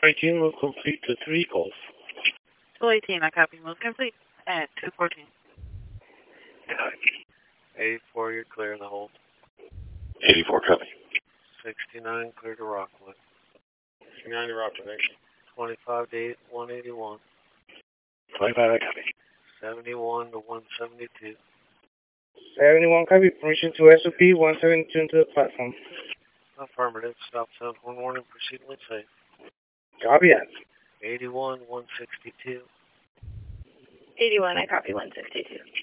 18 will complete to 3 Golf. 218, I copy. Move complete at 214. 84, you're clear in the hold. 84, copy. 69, clear to Rockwood. 69 to Rockwood, 25 to 181. 25, I copy. 71 to 172. 71, copy. Permission to SOP 172 into the platform. Affirmative. Stop sign, horn warning, proceedingly safe. Copy that. 81, 162. 81, I copy. 162.